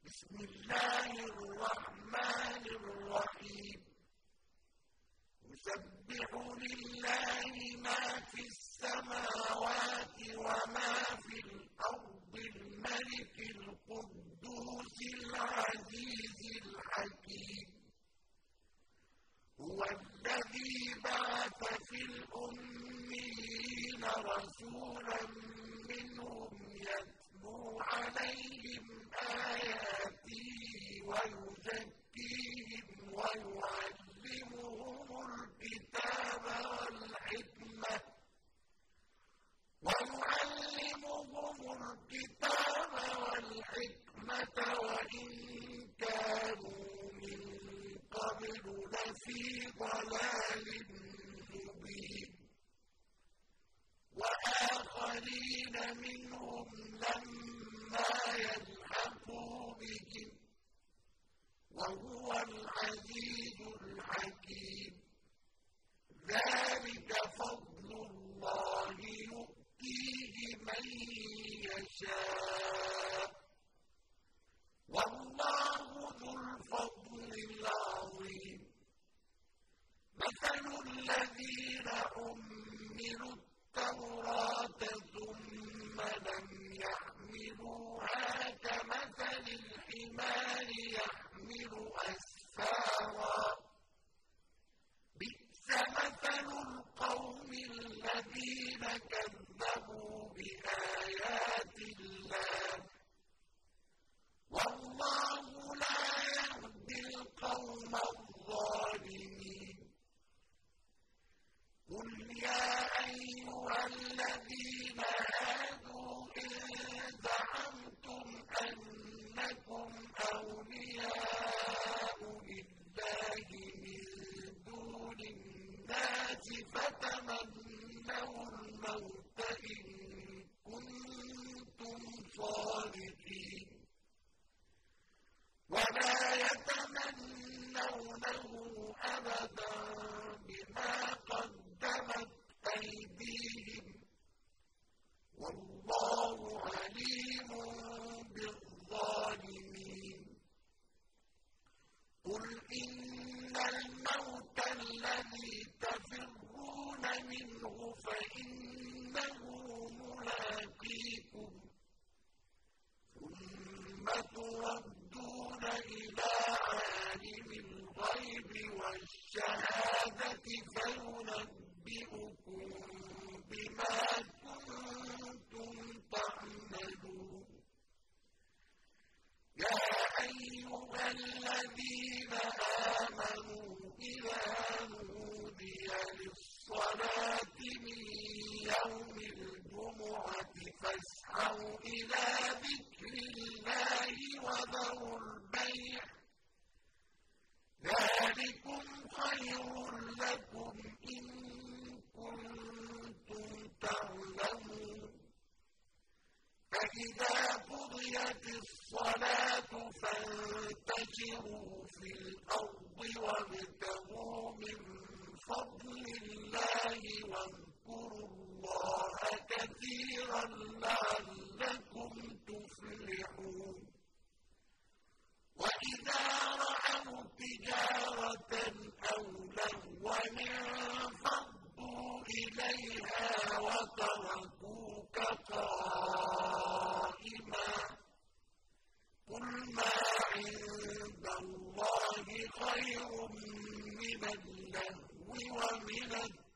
بسم الله الرحمن الرحيم يسبح لله ما في السماوات وما في الأرض الملك القدوس العزيز الحكيم هو الذي بعث في الأميين رسولا منهم يتلو عليهم آياته ويزكيهم ويعلمهم الكتاب والحكمة وإن كانوا من قبل لفي ضلال مبين وآخرين منهم لما يلحقوا بهم وهو العزيز الحكيم ذلك فضل الله يؤتيه من يشاء والله ذو الفضل العظيم مثل الذين حملوا التوراة ثم لم يحملوها كمثل الحمار يحمل أسفارا بئس مثل القوم الذين كذبوا بآيات الله والله لا يهدي القوم الظالمين قل يا أيها الذين هادوا إن زعمتم أنكم أولياء لله من دون الناس فتمنوا الموت إن كنتم صادقين ولا يتمنونه أبدا بما قدمت أيديهم والله عليم بالظالمين قل إن الموت الذي تفرون منه فإنه ملاقيكم ثم تردون إلى عالم الغيب والشهادة فينبئكم بما كنتم تعملون يا أيها الذين آمنوا إذا نودي للصلاة من يوم الجمعة فاسعوا إلى ذكر الله وذروا البيع ذلكم خير لكم إن كنتم تعلمون فإذا قضيت الصلاة فانتشروا في الأرض وابتغوا من فضل الله واذكروا الله كثيرا لعلكم تفلحون وإذا رأوا تجارة أو لهوا انفضوا إليها وتركوك قائما قل ما عند الله خير من اللهو ومن